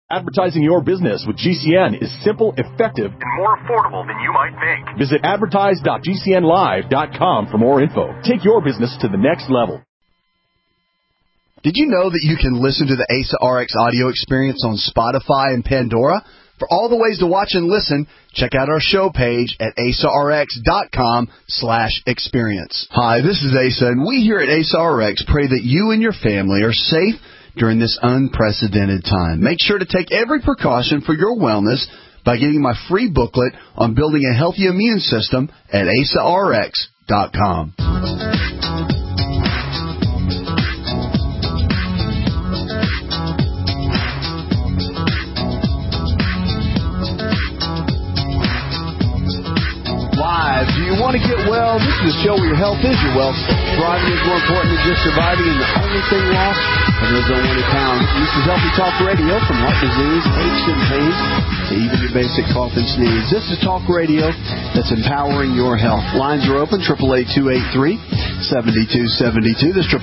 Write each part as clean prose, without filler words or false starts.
Advertising your business with GCN is simple, effective, and more affordable than you might think. Visit advertise.gcnlive.com for more info. Take your business to the next level. Did you know that you can listen to the ASA RX audio experience on Spotify and Pandora? For all the ways to watch and listen, check out our show page at asarx.com/experience. Hi, this is Asa, and we here at ASA RX pray that you and your family are safe during this unprecedented time. Make sure to take every precaution for your wellness by getting my free booklet on building a healthy immune system at asarx.com. Do you want to get well? This is a show where your health is your wealth. Thriving is more important than just surviving, and the only thing lost are those that want to pound. This is Healthy Talk Radio, from heart disease, aches and pains, to even your basic cough and sneeze. This is Talk Radio that's empowering your health. Lines are open, 888-283-7272. That's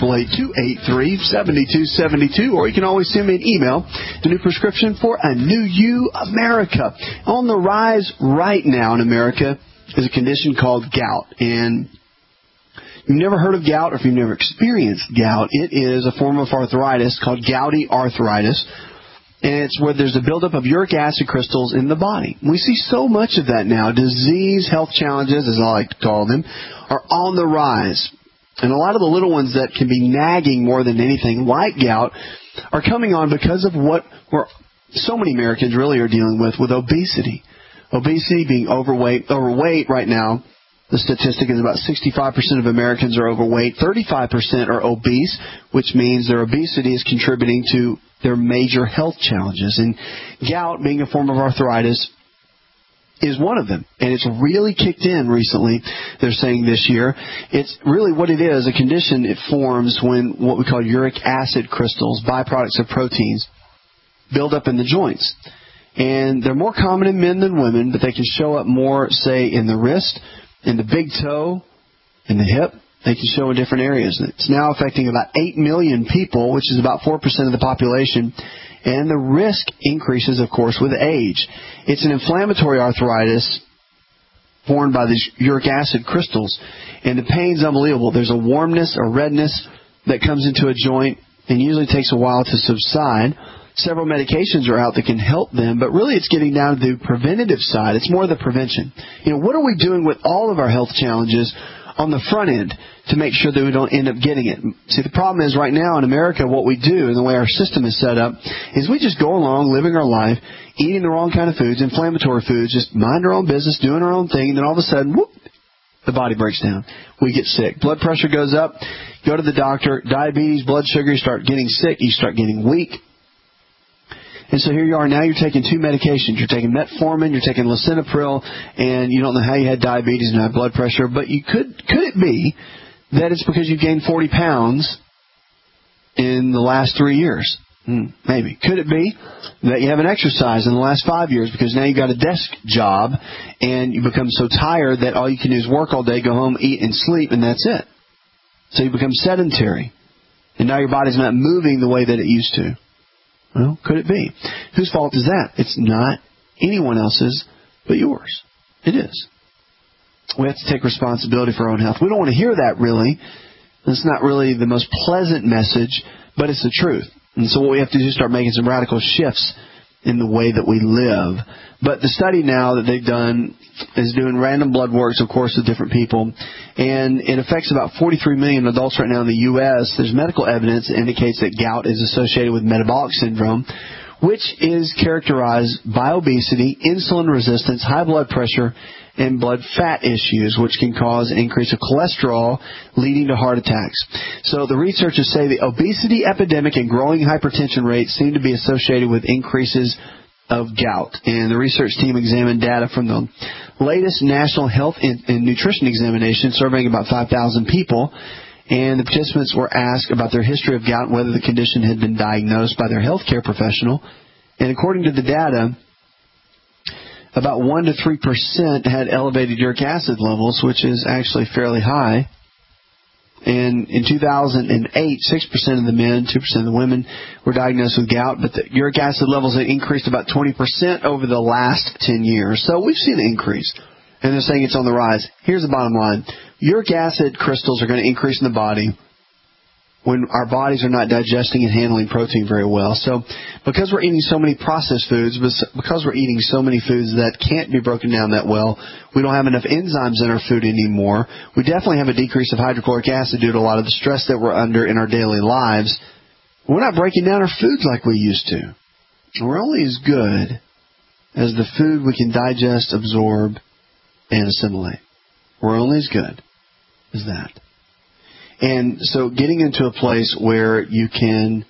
888-283-7272. Or you can always send me an email, the new prescription for a new you, America. On the rise right now in America is a condition called gout. And you've never heard of gout, or if you've never experienced gout, it is a form of arthritis called gouty arthritis. And it's where there's a buildup of uric acid crystals in the body. We see so much of that now. Disease, health challenges, as I like to call them, are on the rise. And a lot of the little ones that can be nagging more than anything, like gout, are coming on because of what so many Americans really are dealing with obesity. Obesity, being overweight right now, the statistic is about 65% of Americans are overweight, 35% are obese, which means their obesity is contributing to their major health challenges. And gout, being a form of arthritis, is one of them. And it's really kicked in recently, they're saying this year. It's really what it is, a condition it forms when what we call uric acid crystals, byproducts of proteins, build up in the joints. And they're more common in men than women, but they can show up more, say, in the wrist, in the big toe, in the hip. They can show in different areas. It's now affecting about 8 million people, which is about 4% of the population. And the risk increases, of course, with age. It's an inflammatory arthritis formed by these uric acid crystals. And the pain's unbelievable. There's a warmness, a redness that comes into a joint and usually takes a while to subside. Several medications are out that can help them, but really it's getting down to the preventative side. It's more the prevention. What are we doing with all of our health challenges on the front end to make sure that we don't end up getting it? See, the problem is right now in America, what we do and the way our system is set up is we just go along living our life, eating the wrong kind of foods, inflammatory foods, just mind our own business, doing our own thing, and then all of a sudden, whoop, the body breaks down. We get sick. Blood pressure goes up. Go to the doctor. Diabetes, blood sugar, you start getting sick. You start getting weak. And so here you are, now you're taking two medications. You're taking metformin, you're taking lisinopril, and you don't know how you had diabetes and high blood pressure. But could it be that it's because you gained 40 pounds in the last 3 years? Maybe. Could it be that you haven't exercised in the last 5 years because now you've got a desk job and you become so tired that all you can do is work all day, go home, eat, and sleep, and that's it. So you become sedentary. And now your body's not moving the way that it used to. Well, could it be? Whose fault is that? It's not anyone else's but yours. It is. We have to take responsibility for our own health. We don't want to hear that, really. It's not really the most pleasant message, but it's the truth. And so what we have to do is start making some radical shifts in the way that we live. But the study now that they've done is doing random blood works, of course, with different people. And it affects about 43 million adults right now in the U.S. There's medical evidence that indicates that gout is associated with metabolic syndrome, which is characterized by obesity, insulin resistance, high blood pressure, and blood fat issues, which can cause an increase of cholesterol, leading to heart attacks. So the researchers say the obesity epidemic and growing hypertension rates seem to be associated with increases of gout. And the research team examined data from the latest National Health and Nutrition Examination, surveying about 5,000 people. And the participants were asked about their history of gout and whether the condition had been diagnosed by their healthcare professional. And according to the data, about 1 to 3% had elevated uric acid levels, which is actually fairly high. And in 2008, 6% of the men, 2% of the women were diagnosed with gout, but the uric acid levels had increased about 20% over the last 10 years. So we've seen an increase. And they're saying it's on the rise. Here's the bottom line. Uric acid crystals are going to increase in the body when our bodies are not digesting and handling protein very well. So because we're eating so many processed foods, because we're eating so many foods that can't be broken down that well, we don't have enough enzymes in our food anymore. We definitely have a decrease of hydrochloric acid due to a lot of the stress that we're under in our daily lives. We're not breaking down our foods like we used to. We're only as good as the food we can digest, absorb, and assimilate. We're only as good as that. And so getting into a place where you can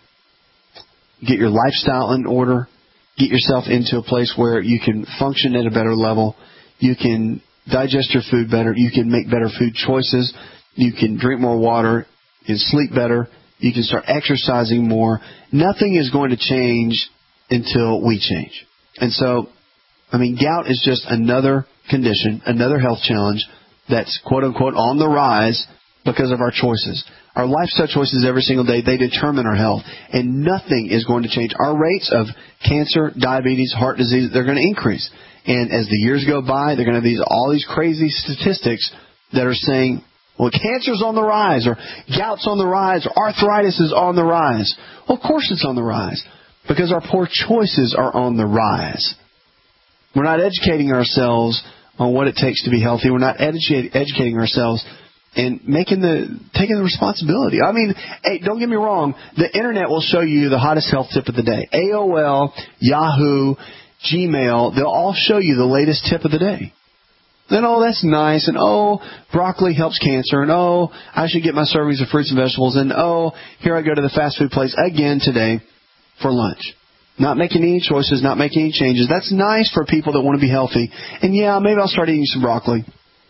get your lifestyle in order, get yourself into a place where you can function at a better level, you can digest your food better, you can make better food choices, you can drink more water, you can sleep better, you can start exercising more. Nothing is going to change until we change. And so, gout is just another condition, another health challenge that's quote-unquote on the rise because of our choices. Our lifestyle choices every single day, they determine our health. And nothing is going to change. Our rates of cancer, diabetes, heart disease, they're going to increase. And as the years go by, they're going to have all these crazy statistics that are saying, well, cancer's on the rise, or gout's on the rise, or arthritis is on the rise. Well, of course it's on the rise, because our poor choices are on the rise. We're not educating ourselves on what it takes to be healthy. We're not educating ourselves and taking the responsibility. Hey, don't get me wrong. The Internet will show you the hottest health tip of the day. AOL, Yahoo, Gmail, they'll all show you the latest tip of the day. Then, that's nice. And, broccoli helps cancer. And, I should get my servings of fruits and vegetables. And, here I go to the fast food place again today for lunch. Not making any choices, not making any changes. That's nice for people that want to be healthy. And, yeah, maybe I'll start eating some broccoli.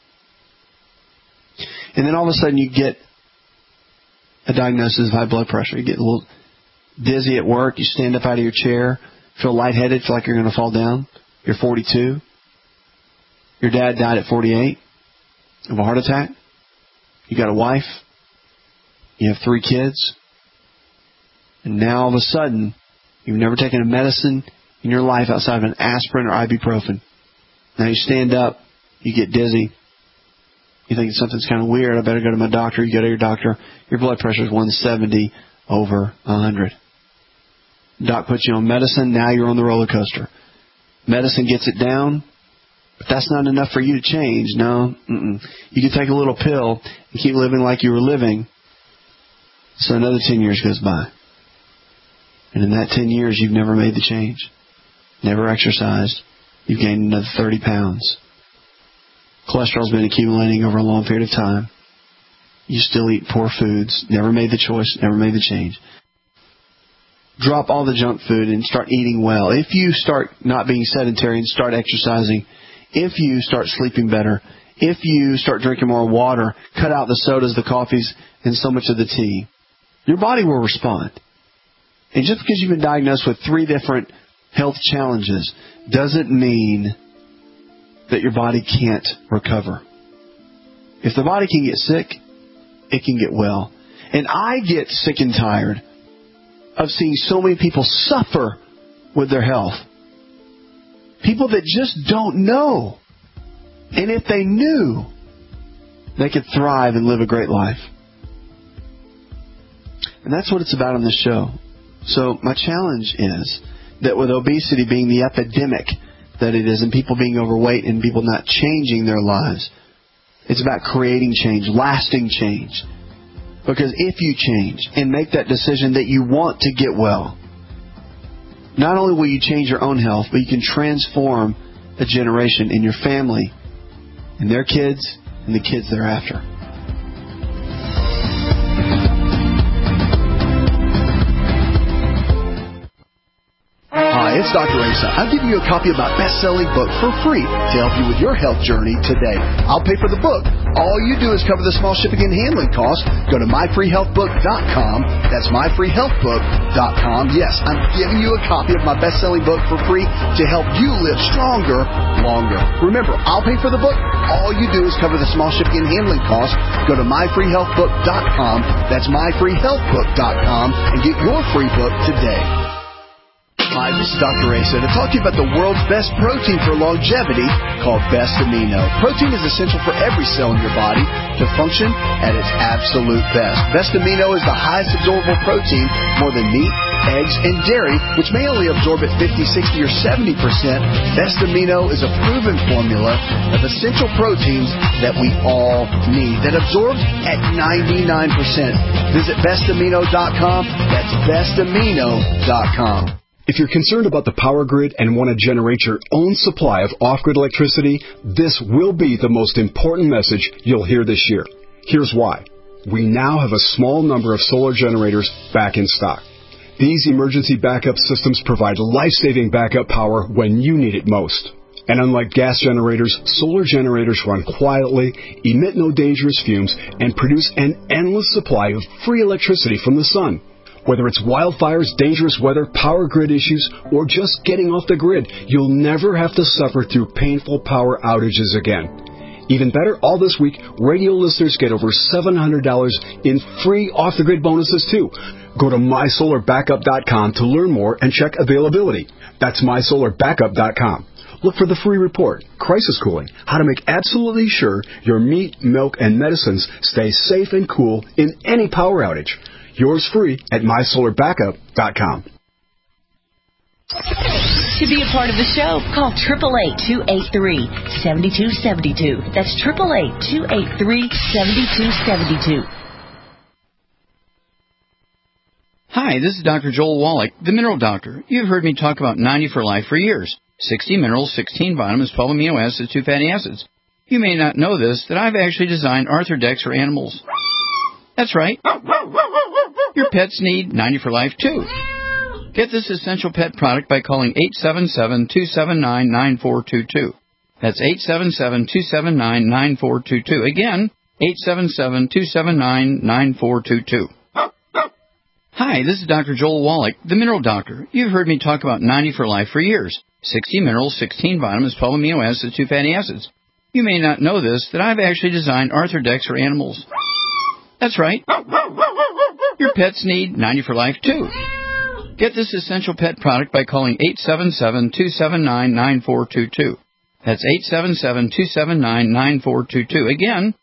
And then all of a sudden you get a diagnosis of high blood pressure. You get a little dizzy at work. You stand up out of your chair, feel lightheaded, feel like you're going to fall down. You're 42. Your dad died at 48 of a heart attack. You got a wife. You have 3 kids. And now all of a sudden, you've never taken a medicine in your life outside of an aspirin or ibuprofen. Now you stand up, you get dizzy. You think something's kind of weird. I better go to my doctor. You go to your doctor. Your blood pressure is 170 over 100. Doc puts you on medicine. Now you're on the roller coaster. Medicine gets it down, but that's not enough for you to change. No. You can take a little pill and keep living like you were living. So another 10 years goes by. And in that 10 years, you've never made the change. Never exercised. You've gained another 30 pounds. Cholesterol's been accumulating over a long period of time. You still eat poor foods. Never made the choice. Never made the change. Drop all the junk food and start eating well. If you start not being sedentary and start exercising, if you start sleeping better, if you start drinking more water, cut out the sodas, the coffees, and so much of the tea, your body will respond. And just because you've been diagnosed with 3 different health challenges doesn't mean that your body can't recover. If the body can get sick, it can get well. And I get sick and tired of seeing so many people suffer with their health. People that just don't know. And if they knew, they could thrive and live a great life. And that's what it's about on this show. So my challenge is that with obesity being the epidemic that it is, and people being overweight and people not changing their lives, it's about creating change, lasting change. Because if you change and make that decision that you want to get well, not only will you change your own health, but you can transform a generation in your family and their kids and the kids thereafter. Hi, it's Dr. Asa. I'm giving you a copy of my best-selling book for free to help you with your health journey today. I'll pay for the book. All you do is cover the small shipping and handling costs. Go to myfreehealthbook.com. That's myfreehealthbook.com. Yes, I'm giving you a copy of my best-selling book for free to help you live stronger, longer. Remember, I'll pay for the book. All you do is cover the small shipping and handling costs. Go to myfreehealthbook.com. That's myfreehealthbook.com and get your free book today. Hi, this is Dr. Asa to talk to you about the world's best protein for longevity called Best Amino. Protein is essential for every cell in your body to function at its absolute best. Best Amino is the highest absorbable protein, more than meat, eggs, and dairy, which may only absorb at 50, 60, or 70%. Best Amino is a proven formula of essential proteins that we all need that absorbs at 99%. Visit bestamino.com. That's bestamino.com. If you're concerned about the power grid and want to generate your own supply of off-grid electricity, this will be the most important message you'll hear this year. Here's why. We now have a small number of solar generators back in stock. These emergency backup systems provide life-saving backup power when you need it most. And unlike gas generators, solar generators run quietly, emit no dangerous fumes, and produce an endless supply of free electricity from the sun. Whether it's wildfires, dangerous weather, power grid issues, or just getting off the grid, you'll never have to suffer through painful power outages again. Even better, all this week, radio listeners get over $700 in free off-the-grid bonuses, too. Go to mysolarbackup.com to learn more and check availability. That's mysolarbackup.com. Look for the free report, Crisis Cooling, how to make absolutely sure your meat, milk, and medicines stay safe and cool in any power outage. Yours free at mysolarbackup.com. To be a part of the show, call 888-283-7272. That's 888-283-7272. Hi, this is Dr. Joel Wallach, the Mineral Doctor. You've heard me talk about 90 for Life for years. 60 minerals, 16 vitamins, 12 amino acids, 2 fatty acids. You may not know this, that I've actually designed Arthrodex for animals. That's right. Your pets need 90 for Life, too. Get this essential pet product by calling 877-279-9422. That's 877-279-9422. Again, 877-279-9422. Hi, this is Dr. Joel Wallach, the Mineral Doctor. You've heard me talk about 90 for Life for years. 60 minerals, 16 vitamins, 12 amino acids, 2 fatty acids. You may not know this, that I've actually designed Arthrodex for animals. That's right. Your pets need 90 for Life, too. Get this essential pet product by calling 877-279-9422. That's 877-279-9422. Again,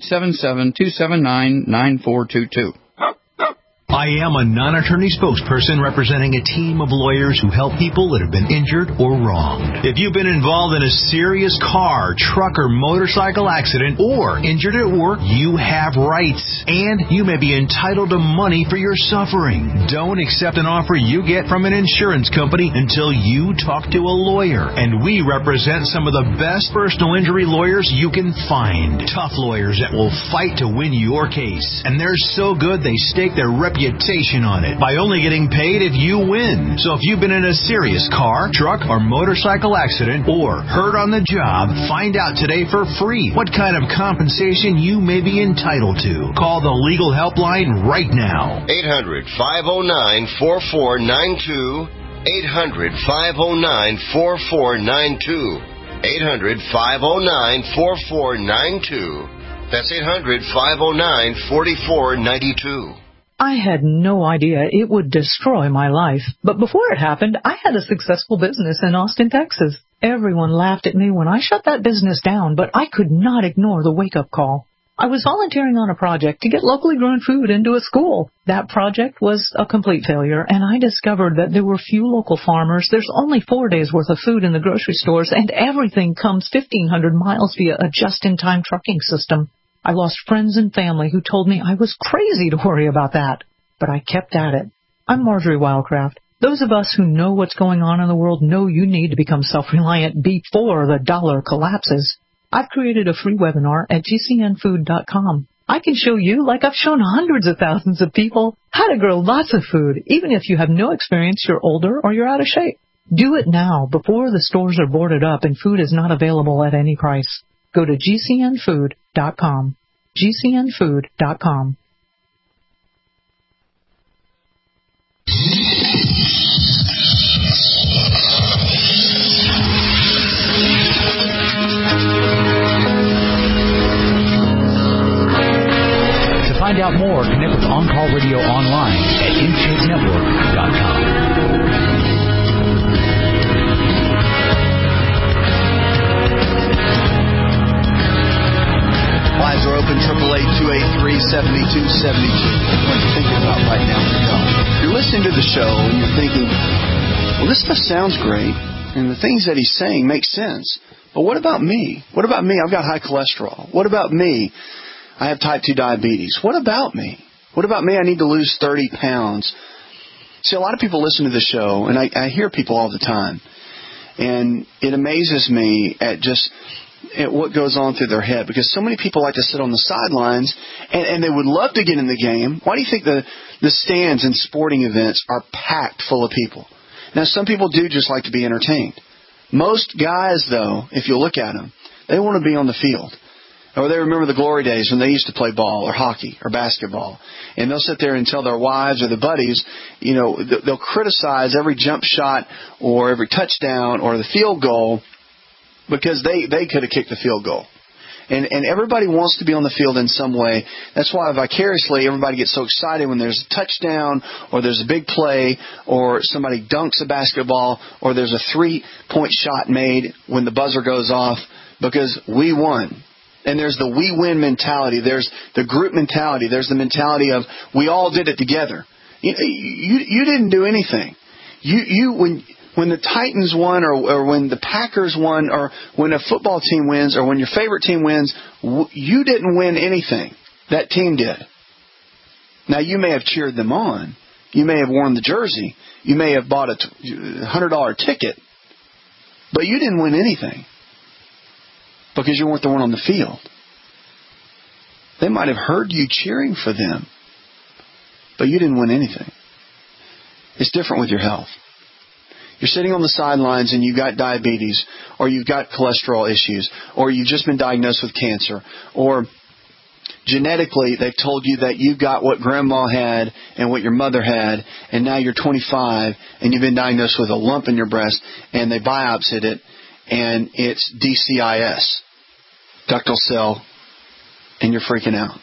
877-279-9422. I am a non-attorney spokesperson representing a team of lawyers who help people that have been injured or wronged. If you've been involved in a serious car, truck, or motorcycle accident or injured at work, you have rights, and you may be entitled to money for your suffering. Don't accept an offer you get from an insurance company until you talk to a lawyer, and we represent some of the best personal injury lawyers you can find. Tough lawyers that will fight to win your case, and they're so good they stake their reputation on it by only getting paid if you win. So if you've been in a serious car, truck, or motorcycle accident or hurt on the job, find out today for free what kind of compensation you may be entitled to. Call the legal helpline right now. 800-509-4492. 800-509-4492. 800-509-4492. That's 800-509-4492. I had no idea it would destroy my life. But before it happened, I had a successful business in Austin, Texas. Everyone laughed at me when I shut that business down, but I could not ignore the wake-up call. I was volunteering on a project to get locally grown food into a school. That project was a complete failure, and I discovered that there were few local farmers. There's only 4 days' worth of food in the grocery stores, and everything comes 1,500 miles via a just-in-time trucking system. I lost friends and family who told me I was crazy to worry about that. But I kept at it. I'm Marjorie Wildcraft. Those of us who know what's going on in the world know you need to become self-reliant before the dollar collapses. I've created a free webinar at gcnfood.com. I can show you, like I've shown hundreds of thousands of people, how to grow lots of food, even if you have no experience, you're older, or you're out of shape. Do it now before the stores are boarded up and food is not available at any price. Go to GCNfood.com. GCNfood.com. To find out more, connect with On Call Radio online at InShapeNetwork.com. Lines are open, 888-283-7272. What are you thinking about right now for God? You're listening to the show and you're thinking, well, this stuff sounds great, and the things that he's saying make sense. But what about me? What about me? I've got high cholesterol. What about me? I have type 2 diabetes. What about me? What about me? I need to lose 30 pounds. See, a lot of people listen to the show, and I hear people all the time. And it amazes me at what goes on through their head, because so many people like to sit on the sidelines and they would love to get in the game. Why do you think the stands in sporting events are packed full of people? Now, some people do just like to be entertained. Most guys, though, if you look at them, they want to be on the field. Or they remember the glory days when they used to play ball or hockey or basketball. And they'll sit there and tell their wives or their buddies, they'll criticize every jump shot or every touchdown or the field goal because they could have kicked the field goal. And everybody wants to be on the field in some way. That's why vicariously everybody gets so excited when there's a touchdown or there's a big play or somebody dunks a basketball or there's a 3-point shot made when the buzzer goes off, because we won. And there's the we win mentality. There's the group mentality. There's the mentality of we all did it together. You didn't do anything. When the Titans won or when the Packers won or when a football team wins or when your favorite team wins, you didn't win anything. That team did. Now, you may have cheered them on. You may have worn the jersey. You may have bought a $100 ticket. But you didn't win anything, because you weren't the one on the field. They might have heard you cheering for them, but you didn't win anything. It's different with your health. You're sitting on the sidelines and you've got diabetes, or you've got cholesterol issues, or you've just been diagnosed with cancer, or genetically they've told you that you got what grandma had and what your mother had, and now you're 25 and you've been diagnosed with a lump in your breast and they biopsied it and it's DCIS, ductal cell, and you're freaking out.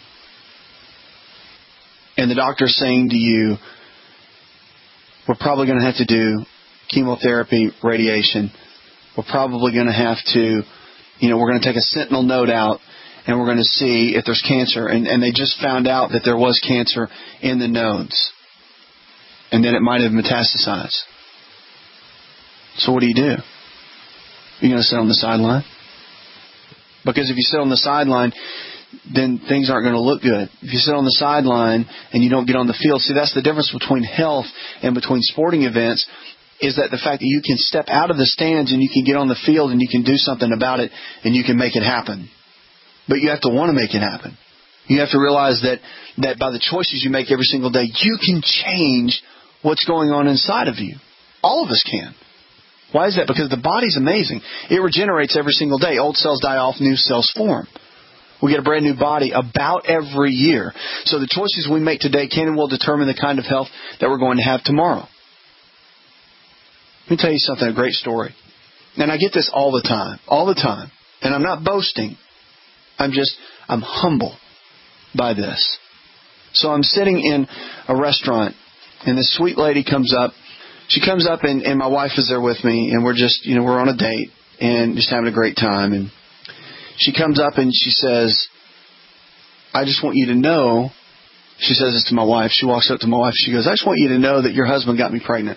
And the doctor's saying to you, we're probably going to have to do chemotherapy, radiation. We're probably going to have to, we're going to take a sentinel node out and we're going to see if there's cancer. And they just found out that there was cancer in the nodes. And then it might have metastasized. So what do? You're going to sit on the sideline? Because if you sit on the sideline, then things aren't going to look good. If you sit on the sideline and you don't get on the field, see, that's the difference between health and between sporting events, is that the fact that you can step out of the stands and you can get on the field and you can do something about it and you can make it happen. But you have to want to make it happen. You have to realize that by the choices you make every single day, you can change what's going on inside of you. All of us can. Why is that? Because the body's amazing. It regenerates every single day. Old cells die off, new cells form. We get a brand new body about every year. So the choices we make today can and will determine the kind of health that we're going to have tomorrow. Let me tell you something, a great story. And I get this all the time. And I'm not boasting. I'm humble by this. So I'm sitting in a restaurant, and this sweet lady comes up. She comes up, and my wife is there with me, and we're just, we're on a date and just having a great time. And she comes up and she says, I just want you to know, she says this to my wife. She walks up to my wife. She goes, I just want you to know that your husband got me pregnant.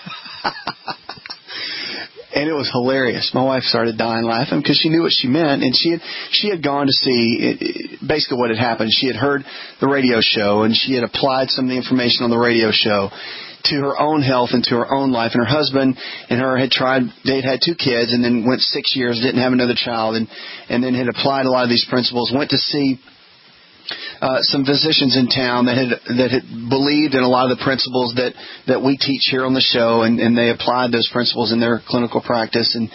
And it was hilarious. My wife started dying laughing because she knew what she meant. And she had gone to see basically what had happened. She had heard the radio show and she had applied some of the information on the radio show to her own health and to her own life. And her husband and her had tried, they'd had 2 kids and then went 6 years, didn't have another child, and then had applied a lot of these principles, went to see some physicians in town that had believed in a lot of the principles that we teach here on the show, and they applied those principles in their clinical practice. And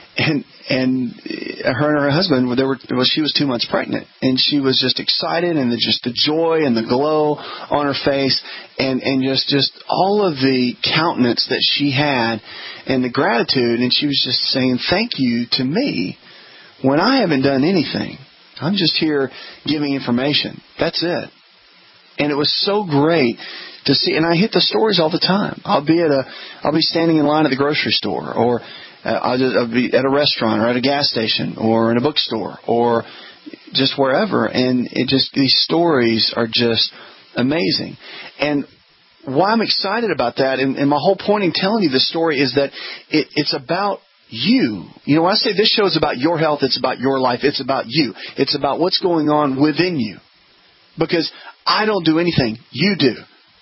her and her husband, she was 2 months pregnant, and she was just excited, and just the joy and the glow on her face, and just all of the countenance that she had, and the gratitude. And she was just saying, "Thank you to me when I haven't done anything. I'm just here giving information. That's it." And it was so great to see. And I hit the stories all the time. I'll be standing in line at the grocery store, or I'll be at a restaurant, or at a gas station, or in a bookstore, or just wherever. And these stories are just amazing. And why I'm excited about that, and my whole point in telling you this story, is that it's about you. You know, when I say this show is about your health, it's about your life, it's about you. It's about what's going on within you. Because I don't do anything. You do.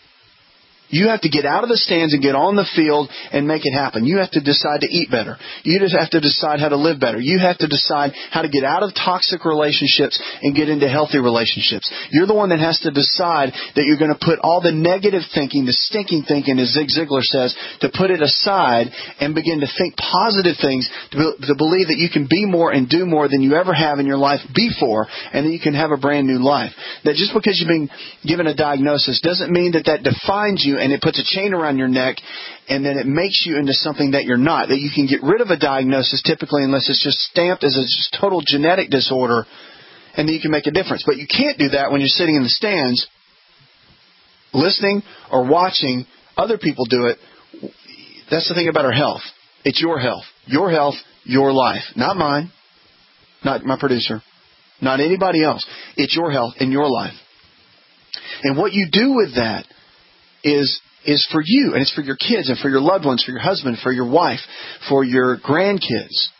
You have to get out of the stands and get on the field and make it happen. You have to decide to eat better. You just have to decide how to live better. You have to decide how to get out of toxic relationships and get into healthy relationships. You're the one that has to decide that you're going to put all the negative thinking, the stinking thinking, as Zig Ziglar says, to put it aside and begin to think positive things, to believe that you can be more and do more than you ever have in your life before, and that you can have a brand new life. That just because you've been given a diagnosis doesn't mean that defines you, and it puts a chain around your neck, and then it makes you into something that you're not. That you can get rid of a diagnosis, typically, unless it's just stamped as a just total genetic disorder, and then you can make a difference. But you can't do that when you're sitting in the stands, listening or watching other people do it. That's the thing about our health. It's your health. Your health, your life. Not mine. Not my producer. Not anybody else. It's your health and your life. And what you do with that is for you, and it's for your kids, and for your loved ones, for your husband, for your wife, for your grandkids.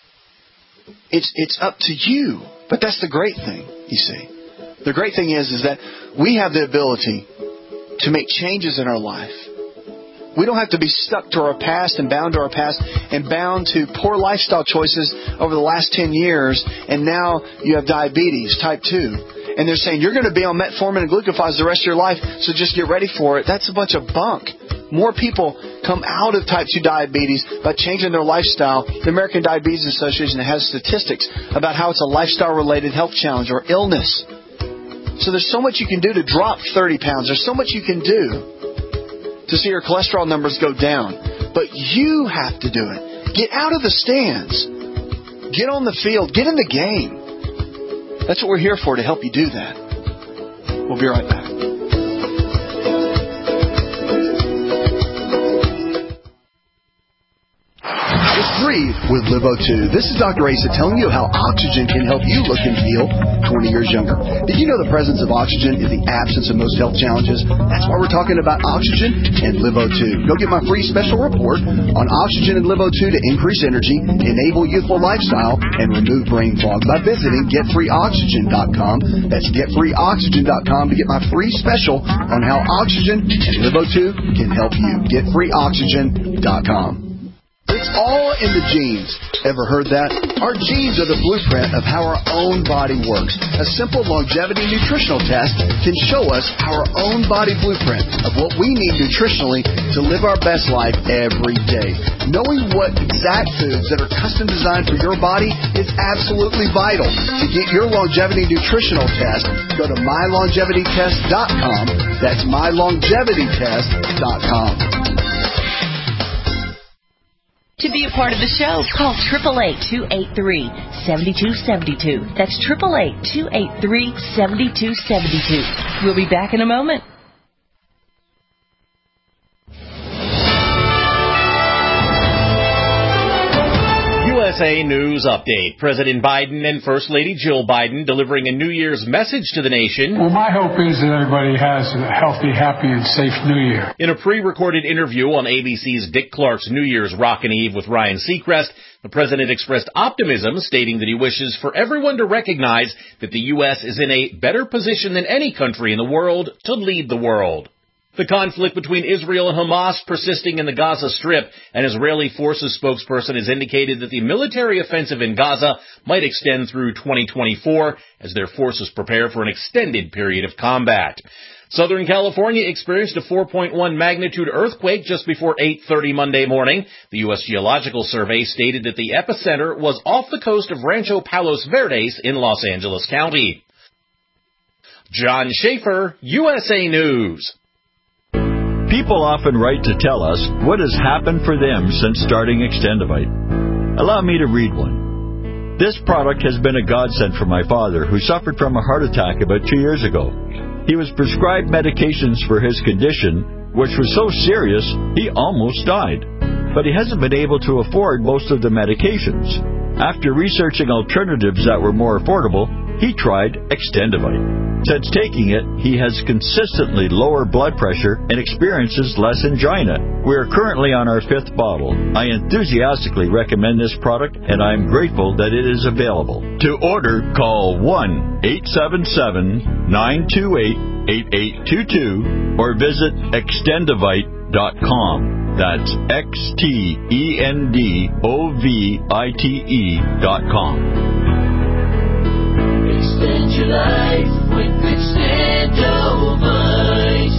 It's up to you. But that's the great thing, you see. The great thing is that we have the ability to make changes in our life. We don't have to be stuck to our past and bound to our past and bound to poor lifestyle choices over the last 10 years, and now you have diabetes, type 2. And they're saying, you're going to be on metformin and glucophage the rest of your life, so just get ready for it. That's a bunch of bunk. More people come out of type 2 diabetes by changing their lifestyle. The American Diabetes Association has statistics about how it's a lifestyle-related health challenge or illness. So there's so much you can do to drop 30 pounds. There's so much you can do to see your cholesterol numbers go down. But you have to do it. Get out of the stands. Get on the field. Get in the game. That's what we're here for, to help you do that. We'll be right back. Breathe with Livo2. This is Dr. Asa telling you how oxygen can help you look and feel 20 years younger. Did you know the presence of oxygen is the absence of most health challenges? That's why we're talking about oxygen and Livo2. Go get my free special report on oxygen and Livo2 to increase energy, enable youthful lifestyle, and remove brain fog by visiting GetFreeOxygen.com. That's GetFreeOxygen.com to get my free special on how oxygen and Livo2 can help you. GetFreeOxygen.com. It's all in the genes. Ever heard that? Our genes are the blueprint of how our own body works. A simple longevity nutritional test can show us our own body blueprint of what we need nutritionally to live our best life every day. Knowing what exact foods that are custom designed for your body is absolutely vital. To get your longevity nutritional test, go to mylongevitytest.com. That's mylongevitytest.com. To be a part of the show, call 888-283-7272. That's 888-283-7272. We'll be back in a moment. USA News Update. President Biden and First Lady Jill Biden delivering a New Year's message to the nation. Well, my hope is that everybody has a healthy, happy, and safe New Year. In a pre-recorded interview on ABC's Dick Clark's New Year's Rockin' Eve with Ryan Seacrest, the president expressed optimism, stating that he wishes for everyone to recognize that the U.S. is in a better position than any country in the world to lead the world. The conflict between Israel and Hamas persisting in the Gaza Strip. An Israeli forces spokesperson has indicated that the military offensive in Gaza might extend through 2024 as their forces prepare for an extended period of combat. Southern California experienced a 4.1 magnitude earthquake just before 8:30 Monday morning. The U.S. Geological Survey stated that the epicenter was off the coast of Rancho Palos Verdes in Los Angeles County. John Schaefer, USA News. People often write to tell us what has happened for them since starting Extendivite. Allow me to read one. This product has been a godsend for my father, who suffered from a heart attack about 2 years ago. He was prescribed medications for his condition, which was so serious he almost died. But he hasn't been able to afford most of the medications. After researching alternatives that were more affordable, he tried Extendivite. Since taking it, he has consistently lower blood pressure and experiences less angina. We are currently on our 5th bottle. I enthusiastically recommend this product, and I am grateful that it is available. To order, call 1-877-928-8822 or visit Extendivite.com. That's XTENDOVITE.com. Extend your life with Extendovite.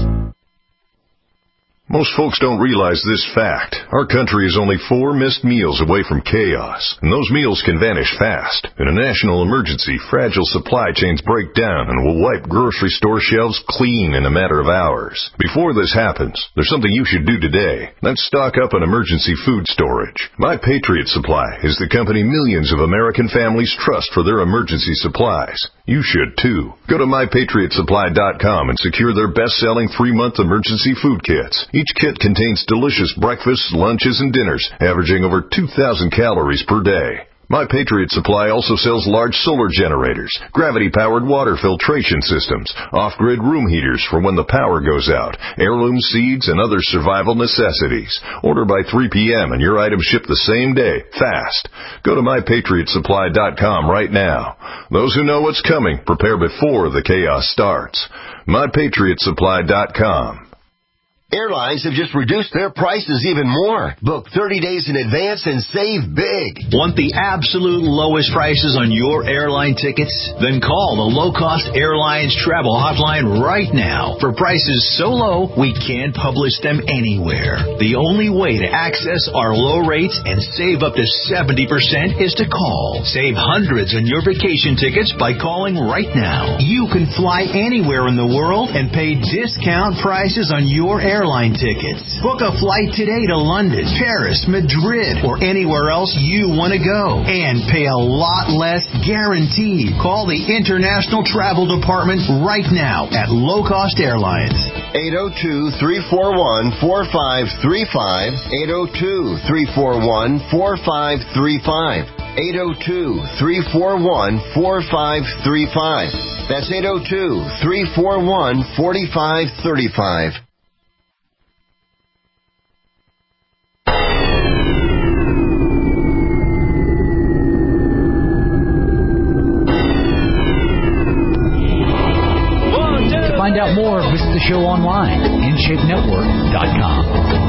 Most folks don't realize this fact. Our country is only 4 missed meals away from chaos, and those meals can vanish fast. In a national emergency, fragile supply chains break down and will wipe grocery store shelves clean in a matter of hours. Before this happens, there's something you should do today. That's stock up on emergency food storage. My Patriot Supply is the company millions of American families trust for their emergency supplies. You should too. Go to MyPatriotSupply.com and secure their best-selling 3-month emergency food kits. Each kit contains delicious breakfasts, lunches, and dinners, averaging over 2,000 calories per day. My Patriot Supply also sells large solar generators, gravity-powered water filtration systems, off-grid room heaters for when the power goes out, heirloom seeds, and other survival necessities. Order by 3 p.m. and your items ship the same day, fast. Go to MyPatriotSupply.com right now. Those who know what's coming prepare before the chaos starts. MyPatriotSupply.com. Airlines have just reduced their prices even more. Book 30 days in advance and save big. Want the absolute lowest prices on your airline tickets? Then call the Low Cost Airlines Travel Hotline right now for prices so low we can't publish them anywhere. The only way to access our low rates and save up to 70% is to call. Save hundreds on your vacation tickets by calling right now. You can fly anywhere in the world and pay discount prices on your airline tickets. Book a flight today to London, Paris, Madrid, or anywhere else you want to go. And pay a lot less guaranteed. Call the International Travel Department right now at Low Cost Airlines. 802-341-4535. 802-341-4535. 802-341-4535. That's 802-341-4535. Find out more, visit the show online, InShapeNetwork.com.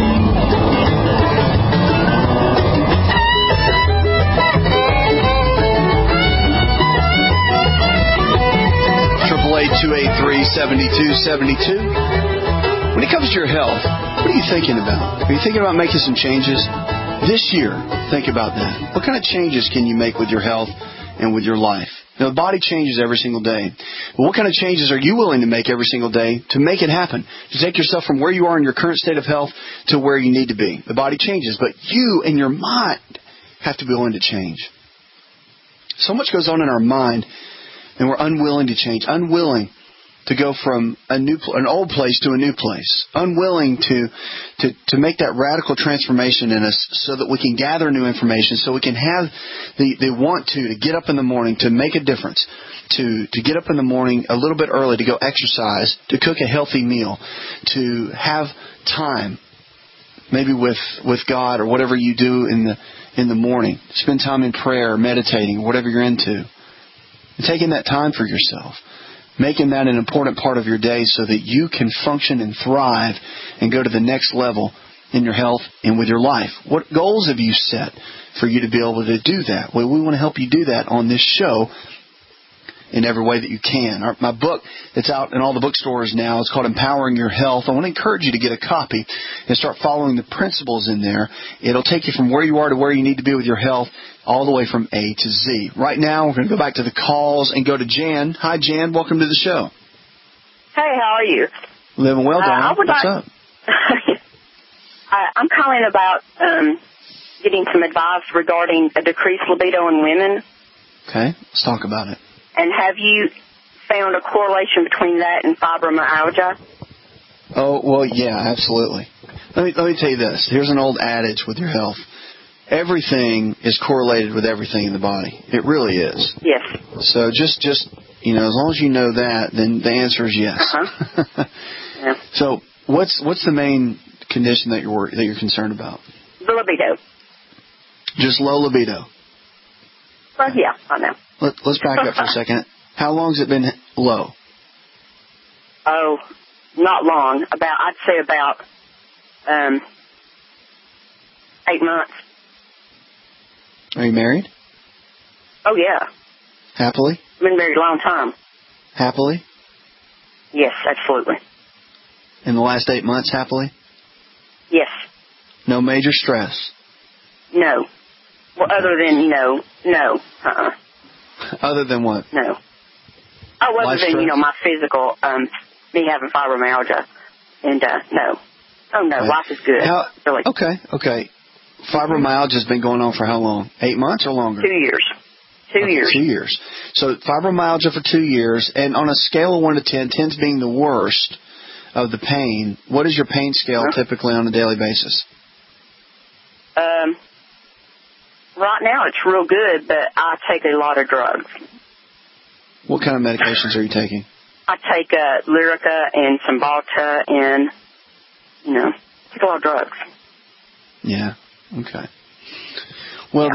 888-283-7272. When it comes to your health, what are you thinking about? Are you thinking about making some changes? This year, think about that. What kind of changes can you make with your health and with your life? Now, the body changes every single day. But what kind of changes are you willing to make every single day to make it happen? To take yourself from where you are in your current state of health to where you need to be. The body changes, but you and your mind have to be willing to change. So much goes on in our mind, and we're unwilling to change, unwilling to go from an old place to a new place, unwilling to make that radical transformation in us so that we can gather new information, so we can have the want to get up in the morning to make a difference, to get up in the morning a little bit early to go exercise, to cook a healthy meal, to have time, maybe with God or whatever you do in the morning. Spend time in prayer, meditating, whatever you're into. And taking that time for yourself. making that an important part of your day so that you can function and thrive and go to the next level in your health and with your life. What goals have you set for you to be able to do that? Well, we want to help you do that on this show in every way that you can. My book that's out in all the bookstores now is called Empowering Your Health. I want to encourage you to get a copy and start following the principles in there. It'll take you from where you are to where you need to be with your health, all the way from A to Z. Right now, we're going to go back to the calls and go to Jan. Hi, Jan. Welcome to the show. Hey, how are you? Living well, Donna. What's up? I'm calling about getting some advice regarding a decreased libido in women. Okay, let's talk about it. And have you found a correlation between that and fibromyalgia? Oh, well, yeah, absolutely. Let me tell you this. Here's an old adage with your health. Everything is correlated with everything in the body. It really is. Yes. So just as long as you know that, then the answer is yes. Uh-huh. Yeah. So what's the main condition that you're concerned about? The libido. Just low libido. Well, yeah, I know. Let's back up for a second. How long has it been low? Oh, not long. I'd say about 8 months. Are you married? Oh, yeah. Happily? Been married a long time. Happily? Yes, absolutely. In the last 8 months, happily? Yes. No major stress? No. Well, other than, no. Other than what? No. Oh, other than, my physical, me having fibromyalgia. And, no. Oh, no, life is good. Really. Okay. Fibromyalgia's been going on for how long? 8 months or longer? 2 years. 2 years. 2 years. So fibromyalgia for 2 years, and on a scale of 1 to 10, 10's being the worst of the pain, what is your pain scale typically on a daily basis? Right now it's real good, but I take a lot of drugs. What kind of medications are you taking? I take Lyrica and Cymbalta and, take a lot of drugs. Yeah. Okay. Well,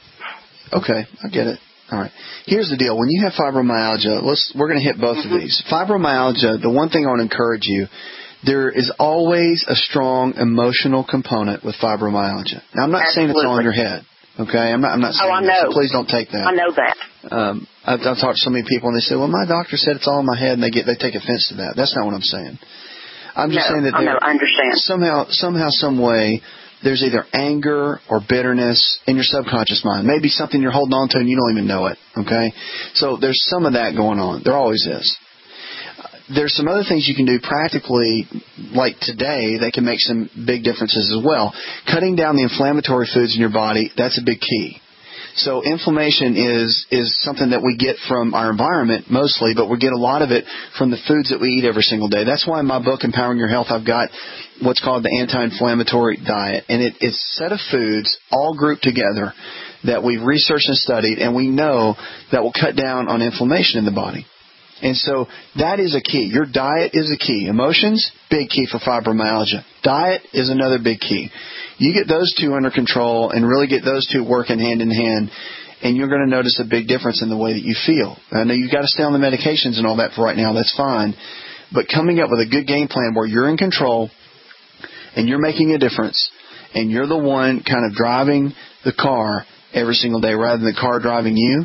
okay, I get it. All right. Here's the deal. When you have fibromyalgia, we're going to hit both of these. Fibromyalgia, the one thing I want to encourage you, there is always a strong emotional component with fibromyalgia. Now, I'm not saying it's all in your head. Okay, I'm not saying I know. So please don't take that. I know that. I've talked to so many people and they say, "Well, my doctor said it's all in my head," and they take offense to that. That's not what I'm saying. I'm just saying that I understand. somehow, some way, there's either anger or bitterness in your subconscious mind. Maybe something you're holding on to and you don't even know it. Okay, so there's some of that going on. There always is. There's some other things you can do practically, like today, that can make some big differences as well. Cutting down the inflammatory foods in your body, that's a big key. So inflammation is something that we get from our environment mostly, but we get a lot of it from the foods that we eat every single day. That's why in my book, Empowering Your Health, I've got what's called the anti-inflammatory diet. And it's a set of foods all grouped together that we've researched and studied, and we know that will cut down on inflammation in the body. And so that is a key. Your diet is a key. Emotions, big key for fibromyalgia. Diet is another big key. You get those two under control and really get those two working hand in hand, and you're going to notice a big difference in the way that you feel. I know you've got to stay on the medications and all that for right now. That's fine. But coming up with a good game plan where you're in control and you're making a difference and you're the one kind of driving the car every single day rather than the car driving you,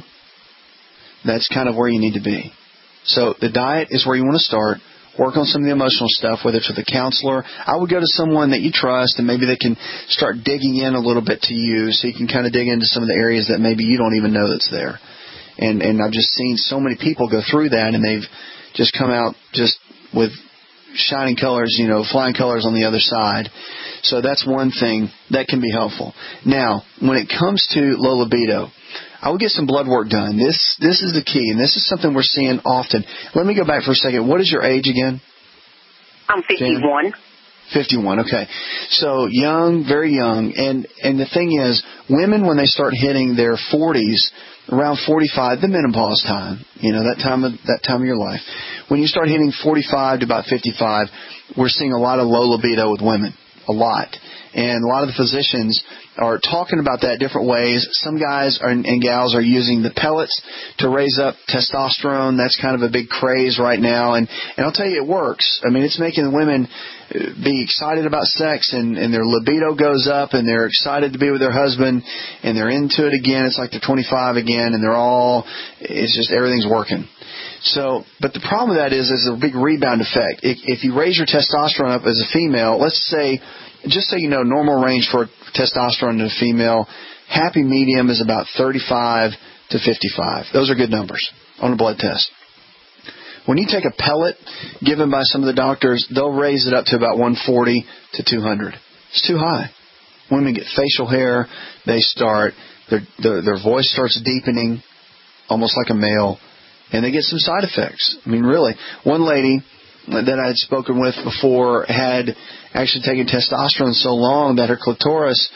that's kind of where you need to be. So the diet is where you want to start. Work on some of the emotional stuff, whether it's with a counselor. I would go to someone that you trust, and maybe they can start digging in a little bit to you so you can kind of dig into some of the areas that maybe you don't even know that's there. And I've just seen so many people go through that, and they've just come out just with shining colors, flying colors on the other side. So that's one thing that can be helpful. Now, when it comes to low libido, I would get some blood work done. This is the key, and this is something we're seeing often. Let me go back for a second. What is your age again? I'm 51. 51, okay. So young, very young. And the thing is, women, when they start hitting their 40s, around 45, the menopause time, that time of your life. When you start hitting 45 to about 55, we're seeing a lot of low libido with women, a lot. And a lot of the physicians are talking about that different ways. Some guys and gals are using the pellets to raise up testosterone. That's kind of a big craze right now. And I'll tell you, it works. I mean, it's making the women be excited about sex, and their libido goes up, and they're excited to be with their husband, and they're into it again. It's like they're 25 again, and it's just everything's working. So, but the problem with that is there's a big rebound effect. If you raise your testosterone up as a female, let's say, just so you know, normal range for testosterone in a female, happy medium is about 35 to 55. Those are good numbers on a blood test. When you take a pellet given by some of the doctors, they'll raise it up to about 140 to 200. It's too high. Women get facial hair. They start, their voice starts deepening, almost like a male, and they get some side effects. I mean, really. One lady that I had spoken with before had actually taken testosterone so long that her clitoris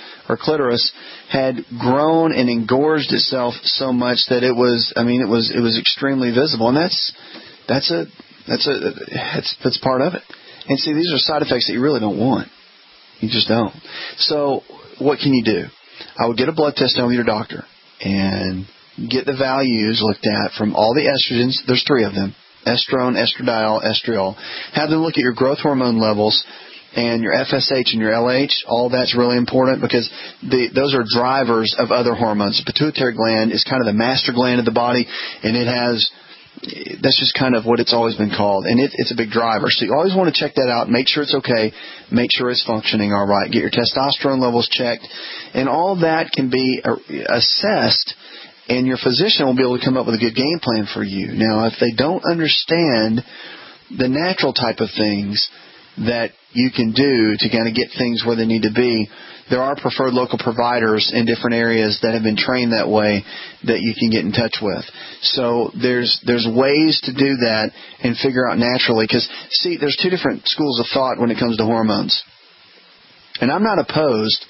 had grown and engorged itself so much that it was extremely visible. And that's part of it. And see, these are side effects that you really don't want. You just don't. So what can you do? I would get a blood test done with your doctor and get the values looked at from all the estrogens. There's 3 of them: estrone, estradiol, estriol. Have them look at your growth hormone levels and your FSH and your LH. All that's really important because those are drivers of other hormones. The pituitary gland is kind of the master gland of the body, and that's just kind of what it's always been called. And it's a big driver. So you always want to check that out. Make sure it's okay. Make sure it's functioning all right. Get your testosterone levels checked. And all that can be assessed, and your physician will be able to come up with a good game plan for you. Now, if they don't understand the natural type of things that you can do to kind of get things where they need to be, there are preferred local providers in different areas that have been trained that way that you can get in touch with. So there's ways to do that and figure out naturally. Because, see, there's 2 different schools of thought when it comes to hormones. And I'm not opposed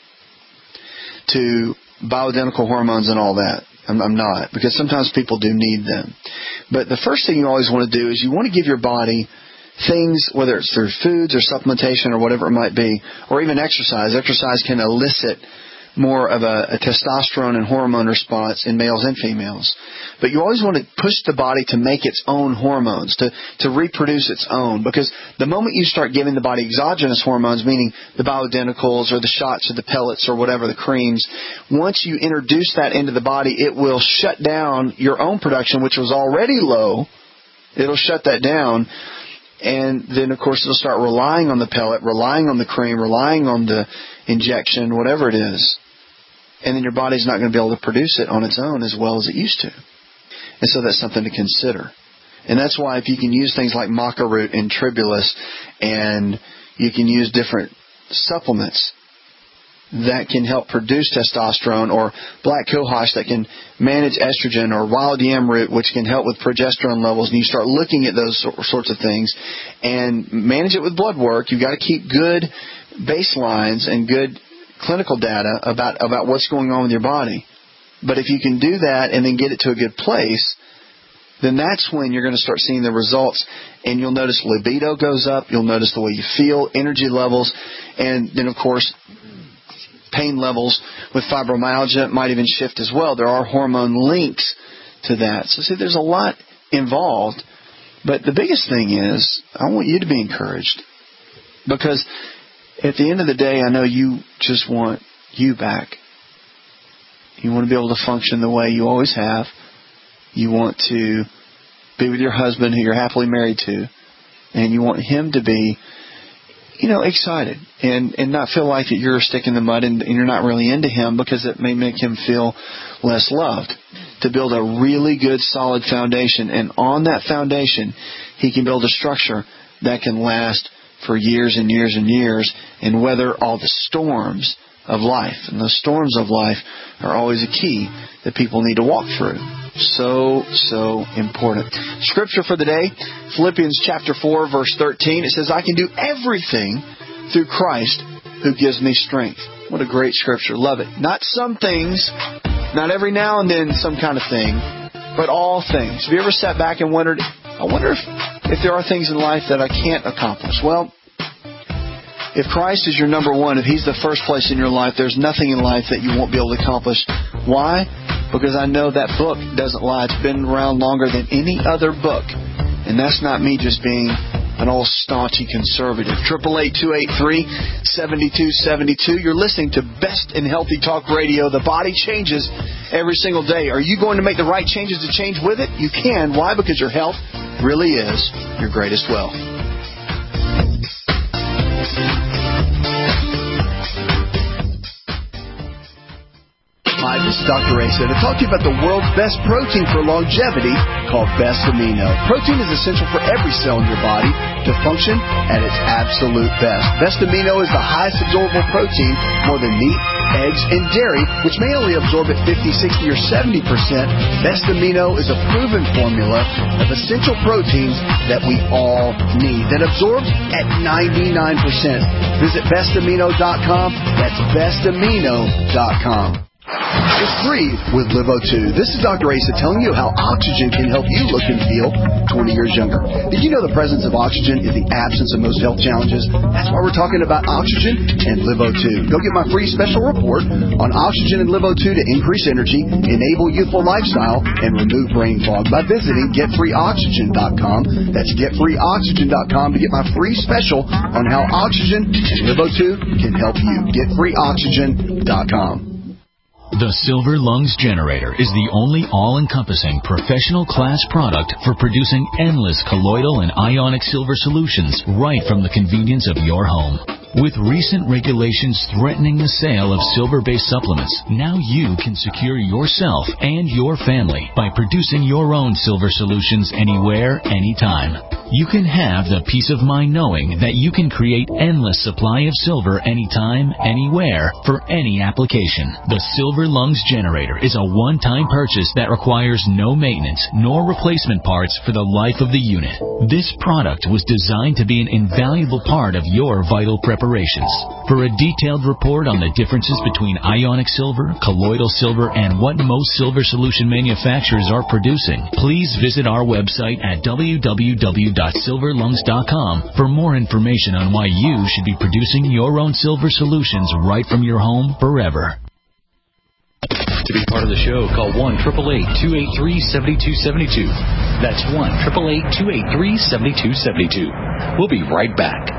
to bioidentical hormones and all that. I'm not, because sometimes people do need them. But the first thing you always want to do is you want to give your body things, whether it's through foods or supplementation or whatever it might be, or even exercise. Exercise can elicit more of a testosterone and hormone response in males and females. But you always want to push the body to make its own hormones, to reproduce its own. Because the moment you start giving the body exogenous hormones, meaning the bioidenticals or the shots or the pellets or whatever, the creams, once you introduce that into the body, it will shut down your own production, which was already low. It'll shut that down. And then, of course, it'll start relying on the pellet, relying on the cream, relying on the injection, whatever it is. And then your body's not going to be able to produce it on its own as well as it used to. And so that's something to consider. And that's why if you can use things like maca root and tribulus, and you can use different supplements that can help produce testosterone, or black cohosh that can manage estrogen, or wild yam root which can help with progesterone levels, and you start looking at those sorts of things and manage it with blood work. You've got to keep good baselines and good clinical data about what's going on with your body. But if you can do that and then get it to a good place, then that's when you're going to start seeing the results, and you'll notice libido goes up, you'll notice the way you feel, energy levels, and then, of course, pain levels with fibromyalgia might even shift as well. There are hormone links to that. So, see, there's a lot involved. But the biggest thing is, I want you to be encouraged. Because at the end of the day, I know you just want you back. You want to be able to function the way you always have. You want to be with your husband who you're happily married to. And you want him to be, excited and not feel like that you're a stick in the mud and you're not really into him, because it may make him feel less loved. To build a really good, solid foundation. And on that foundation, he can build a structure that can last for years and years and years and weather all the storms of life. And those storms of life are always a key that people need to walk through. So important. Scripture for the day, Philippians chapter 4, verse 13. It says, I can do everything through Christ who gives me strength. What a great scripture. Love it. Not some things, not every now and then some kind of thing, but all things. Have you ever sat back and wondered, I wonder if there are things in life that I can't accomplish? Well, If Christ is your number one, if He's the first place in your life, there's nothing in life that you won't be able to accomplish. Why? Because I know that book doesn't lie. It's been around longer than any other book. And that's not me just being an old staunchy conservative. 888-283-7272. You're listening to Best in Healthy Talk Radio. The body changes every single day. Are you going to make the right changes to change with it? You can. Why? Because your health really is your greatest wealth. Hi, this is Dr. Asa to talk to you about the world's best protein for longevity called Best Amino. Protein is essential for every cell in your body to function at its absolute best. Best Amino is the highest absorbable protein, more than meat, eggs, and dairy, which may only absorb at 50, 60, or 70%. Best Amino is a proven formula of essential proteins that we all need that absorbs at 99%. Visit bestamino.com. That's bestamino.com. Just breathe with Livo2. This is Dr. Asa telling you how oxygen can help you look and feel 20 years younger. Did you know the presence of oxygen is the absence of most health challenges? That's why we're talking about oxygen and Livo2. Go get my free special report on oxygen and Livo2 to increase energy, enable youthful lifestyle, and remove brain fog by visiting getfreeoxygen.com. That's getfreeoxygen.com to get my free special on how oxygen and Livo2 can help you. Getfreeoxygen.com. The Silver Lungs Generator is the only all-encompassing professional class product for producing endless colloidal and ionic silver solutions right from the convenience of your home. With recent regulations threatening the sale of silver-based supplements, now you can secure yourself and your family by producing your own silver solutions anywhere, anytime. You can have the peace of mind knowing that you can create endless supply of silver anytime, anywhere, for any application. The Silver Lungs Generator is a one-time purchase that requires no maintenance nor replacement parts for the life of the unit. This product was designed to be an invaluable part of your vital preparations. For a detailed report on the differences between ionic silver, colloidal silver, and what most silver solution manufacturers are producing, please visit our website at www.silverlungs.com for more information on why you should be producing your own silver solutions right from your home forever. To be part of the show, call 1-888-283-7272. That's 1-888-283-7272. We'll be right back.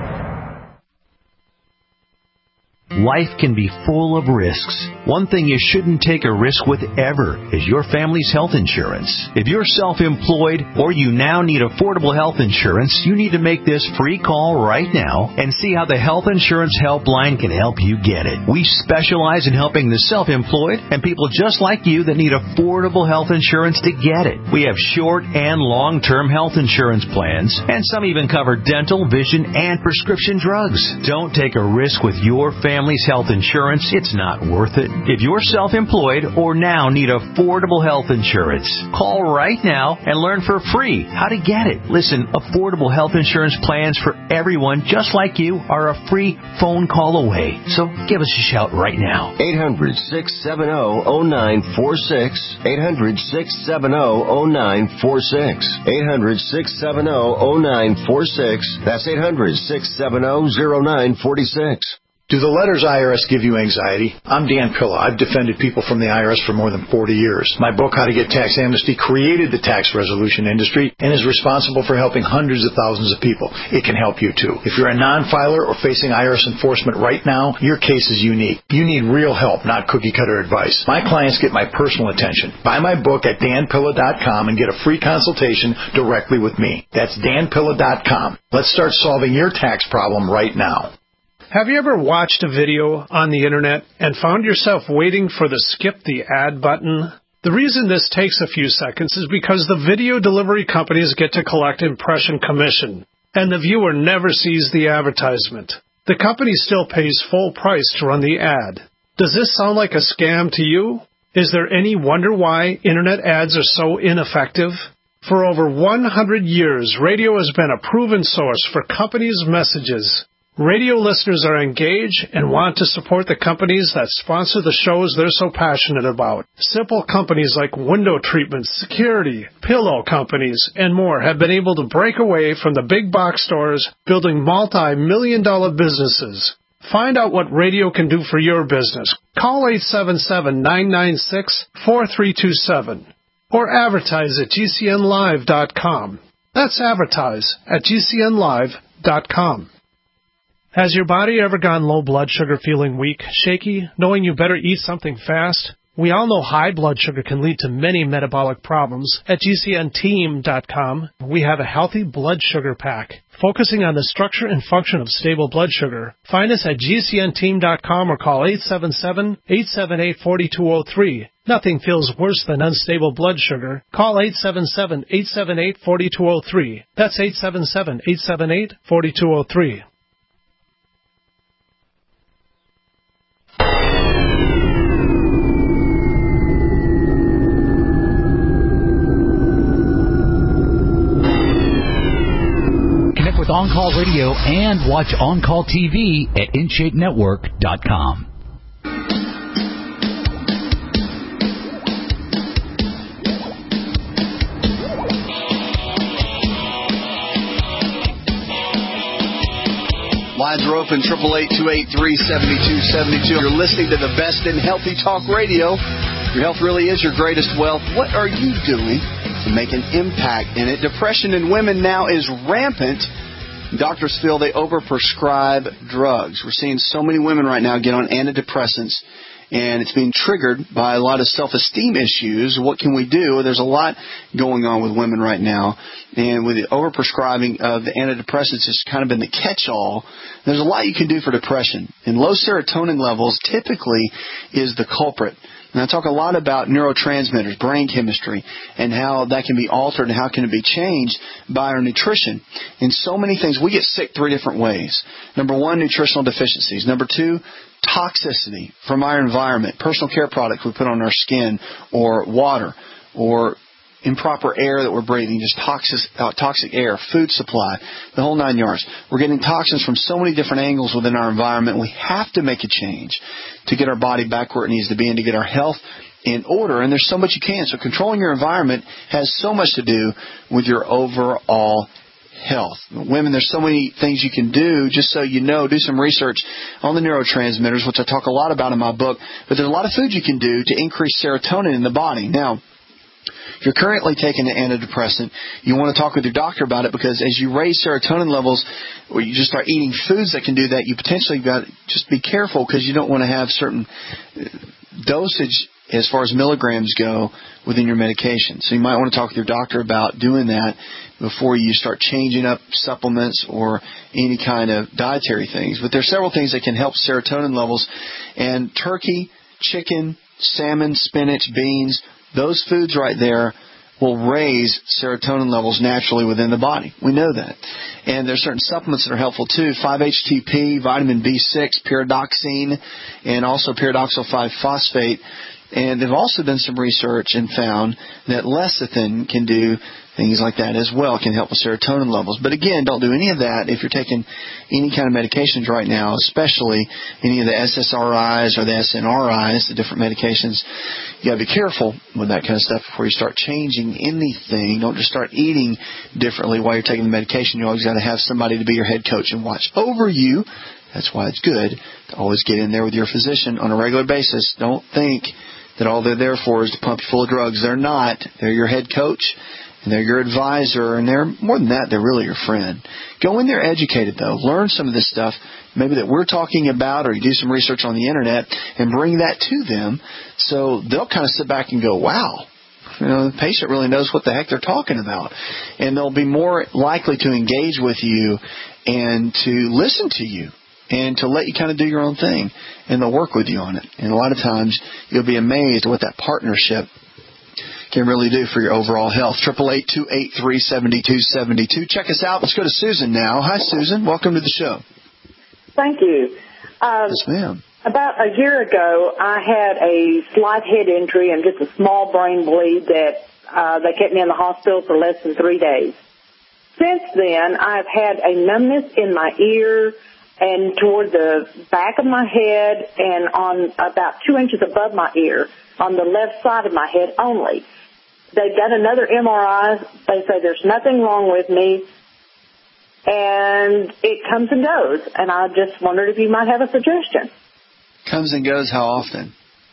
Life can be full of risks. One thing you shouldn't take a risk with ever is your family's health insurance. If you're self-employed or you now need affordable health insurance, you need to make this free call right now and see how the Health Insurance Helpline can help you get it. We specialize in helping the self-employed and people just like you that need affordable health insurance to get it. We have short and long-term health insurance plans, and some even cover dental, vision, and prescription drugs. Don't take a risk with your family's health insurance. It's not worth it. If you're self-employed or now need affordable health insurance, call right now and learn for free how to get it. Listen, affordable health insurance plans for everyone just like you are a free phone call away. So give us a shout right now. 800-670-0946. 800-670-0946. 800-670-0946. That's 800-670-0946. Do the letters IRS give you anxiety? I'm Dan Pilla. I've defended people from the IRS for more than 40 years. My book, How to Get Tax Amnesty, created the tax resolution industry and is responsible for helping hundreds of thousands of people. It can help you, too. If you're a non-filer or facing IRS enforcement right now, your case is unique. You need real help, not cookie-cutter advice. My clients get my personal attention. Buy my book at danpilla.com and get a free consultation directly with me. That's danpilla.com. Let's start solving your tax problem right now. Have you ever watched a video on the internet and found yourself waiting for the skip the ad button? The reason this takes a few seconds is because the video delivery companies get to collect impression commission, and the viewer never sees the advertisement. The company still pays full price to run the ad. Does this sound like a scam to you? Is there any wonder why internet ads are so ineffective? For over 100 years, radio has been a proven source for companies' messages. Radio listeners are engaged and want to support the companies that sponsor the shows they're so passionate about. Simple companies like window treatments, security, pillow companies, and more have been able to break away from the big box stores, building multi-million-dollar businesses. Find out what radio can do for your business. Call 877-996-4327 or advertise at GCNlive.com. That's advertise at GCNlive.com. Has your body ever gone low blood sugar, feeling weak, shaky, knowing you better eat something fast? We all know high blood sugar can lead to many metabolic problems. At GCNteam.com, we have a healthy blood sugar pack, focusing on the structure and function of stable blood sugar. Find us at GCNteam.com or call 877-878-4203. Nothing feels worse than unstable blood sugar. Call 877-878-4203. That's 877-878-4203. With On-Call Radio and watch On-Call TV at InShapeNetwork.com. Lines are open, 888-283-7272. You're listening to the best in healthy talk radio. Your health really is your greatest wealth. What are you doing to make an impact in it? Depression in women now is rampant. Doctors feel they overprescribe drugs. We're seeing so many women right now get on antidepressants, and it's being triggered by a lot of self-esteem issues. What can we do? There's a lot going on with women right now, and with the overprescribing of the antidepressants has kind of been the catch-all. There's a lot you can do for depression, and low serotonin levels typically is the culprit. And I talk a lot about neurotransmitters, brain chemistry, and how that can be altered and how can it be changed by our nutrition. In so many things, we get sick 3 different ways. Number 1, nutritional deficiencies. Number 2, toxicity from our environment, personal care products we put on our skin, or water, or improper air that we're breathing, just toxic air, food supply, the whole 9 yards. We're getting toxins from so many different angles within our environment. We have to make a change to get our body back where it needs to be and to get our health in order. And there's so much you can. So controlling your environment has so much to do with your overall health. Women, there's so many things you can do. Just so you know, do some research on the neurotransmitters, which I talk a lot about in my book. But there's a lot of food you can do to increase serotonin in the body. Now, if you're currently taking an antidepressant, you want to talk with your doctor about it, because as you raise serotonin levels, or you just start eating foods that can do that, you potentially got to just be careful, because you don't want to have certain dosage as far as milligrams go within your medication. So you might want to talk with your doctor about doing that before you start changing up supplements or any kind of dietary things. But there's several things that can help serotonin levels, and turkey, chicken, salmon, spinach, beans, those foods right there will raise serotonin levels naturally within the body. We know that. And there's certain supplements that are helpful too. 5-HTP, vitamin B6, pyridoxine, and also pyridoxal 5-phosphate. And they've also done some research and found that lecithin can do things like that as well. It can help with serotonin levels. But again, don't do any of that if you're taking any kind of medications right now, especially any of the SSRIs or the SNRIs, the different medications. You got to be careful with that kind of stuff before you start changing anything. Don't just start eating differently while you're taking the medication. You always got to have somebody to be your head coach and watch over you. That's why it's good to always get in there with your physician on a regular basis. Don't think that all they're there for is to pump you full of drugs. They're not. They're your head coach, and they're your advisor, and they're more than that, they're really your friend. Go in there educated, though. Learn some of this stuff, maybe that we're talking about, or you do some research on the Internet, and bring that to them, so they'll kind of sit back and go, wow, the patient really knows what the heck they're talking about. And they'll be more likely to engage with you and to listen to you, and to let you kind of do your own thing, and they'll work with you on it. And a lot of times, you'll be amazed at what that partnership can really do for your overall health. 888-283-7272. Check us out. Let's go to Susan now. Hi, Susan. Welcome to the show. Thank you. Yes, ma'am. About a year ago, I had a slight head injury and just a small brain bleed that they kept me in the hospital for less than 3 days. Since then, I've had a numbness in my ear, and toward the back of my head and on about 2 inches above my ear on the left side of my head only. They've done another MRI. They say there's nothing wrong with me, and it comes and goes. And I just wondered if you might have a suggestion. Comes and goes how often?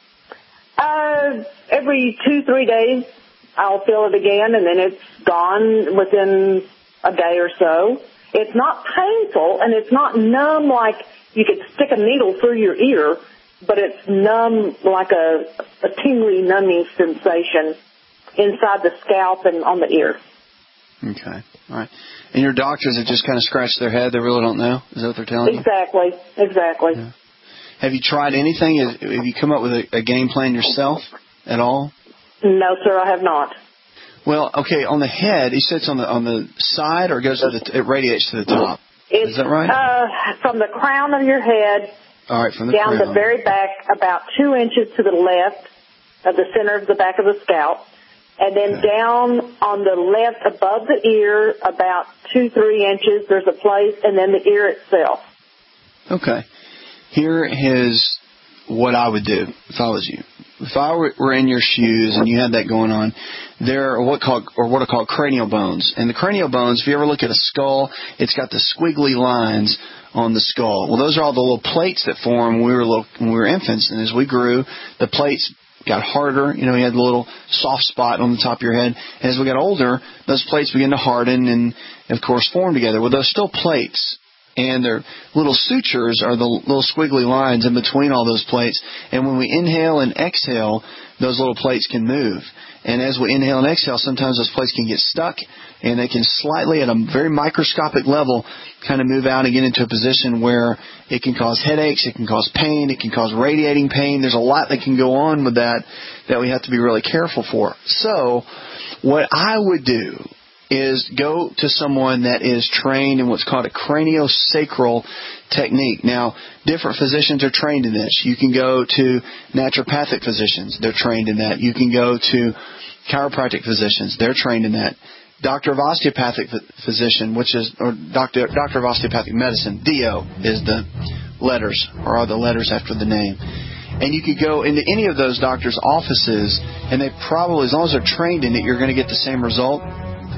Every 2-3 days, I'll feel it again, and then it's gone within a day or so. It's not painful, and it's not numb like you could stick a needle through your ear, but it's numb like a tingly, numbing sensation inside the scalp and on the ear. Okay. All right. And your doctors have just kind of scratched their head? They really don't know? Is that what they're telling you? Exactly. Yeah. Have you tried anything? Have you come up with a game plan yourself at all? No, sir, I have not. Well, okay, on the head, you said it's on the side, or it radiates to the top? Is that right? From the crown of your head, all right, from the down crown. the very back, about 2 inches to the left of the center of the back of the scalp, and then down on the left above the ear, about 2-3 inches, there's a place, and then the ear itself. Okay. Here is what I would do if I was you. If I were in your shoes and you had that going on, there are what are called cranial bones. And the cranial bones, if you ever look at a skull, it's got the squiggly lines on the skull. Well, those are all the little plates that form when we were infants. And as we grew, the plates got harder. You know, you had a little soft spot on the top of your head. And as we got older, those plates began to harden and, of course, form together. Well, those still plates. And their little sutures are the little squiggly lines in between all those plates. And when we inhale and exhale, those little plates can move. And as we inhale and exhale, sometimes those plates can get stuck, and they can slightly, at a very microscopic level, kind of move out and get into a position where it can cause headaches, it can cause pain, it can cause radiating pain. There's a lot that can go on with that we have to be really careful for. So what I would do is go to someone that is trained in what's called a craniosacral technique. Now, different physicians are trained in this. You can go to naturopathic physicians. They're trained in that. You can go to chiropractic physicians. They're trained in that. Doctor of osteopathic physician, or doctor of osteopathic medicine, DO is the letters, or are the letters after the name. And you could go into any of those doctors' offices, and they probably, as long as they're trained in it, you're going to get the same result.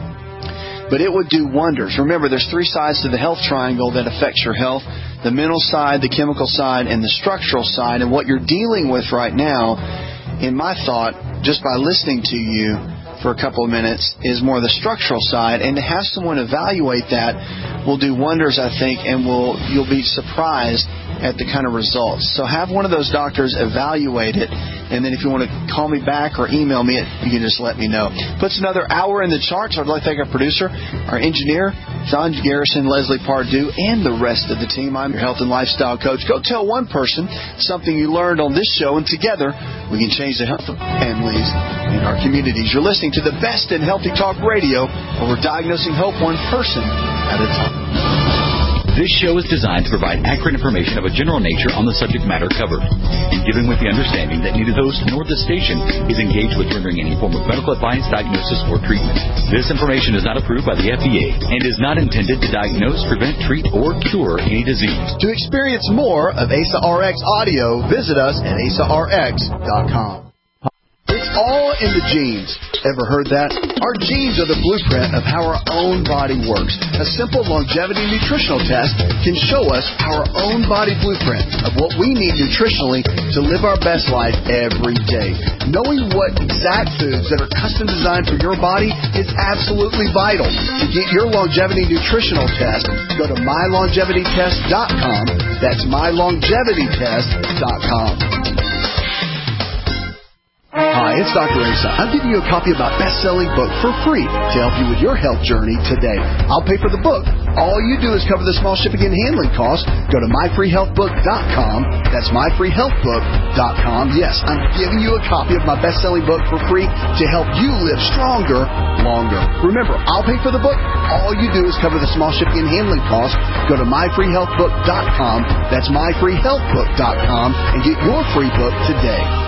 But it would do wonders. Remember, there's 3 sides to the health triangle that affects your health. The mental side, the chemical side, and the structural side. And what you're dealing with right now, in my thought, just by listening to you for a couple of minutes, is more the structural side. And to have someone evaluate that will do wonders, I think, and you'll be surprised at the kind of results. So have one of those doctors evaluate it, and then if you want to call me back or email me it, you can just let me know. Puts another hour in the charts. I'd like to thank our producer, our engineer, John Garrison, Leslie Pardue, and the rest of the team. I'm your health and lifestyle coach. Go tell one person something you learned on this show, and together we can change the health of families in our communities. You're listening to the best in healthy talk radio, where we're diagnosing hope one person at a time. This show is designed to provide accurate information of a general nature on the subject matter covered, and given with the understanding that neither host nor the station is engaged with rendering any form of medical advice, diagnosis, or treatment. This information is not approved by the FDA and is not intended to diagnose, prevent, treat, or cure any disease. To experience more of Asa RX audio, visit us at asarx.com. It's all in the genes. Ever heard that? Our genes are the blueprint of how our own body works. A simple longevity nutritional test can show us our own body blueprint of what we need nutritionally to live our best life every day. Knowing what exact foods that are custom designed for your body is absolutely vital. To get your longevity nutritional test, go to mylongevitytest.com. That's mylongevitytest.com. Hi, it's Dr. Asa. I'm giving you a copy of my best-selling book for free to help you with your health journey today. I'll pay for the book. All you do is cover the small shipping and handling costs. Go to myfreehealthbook.com. That's myfreehealthbook.com. Yes, I'm giving you a copy of my best-selling book for free to help you live stronger, longer. Remember, I'll pay for the book. All you do is cover the small shipping and handling costs. Go to myfreehealthbook.com. That's myfreehealthbook.com and get your free book today.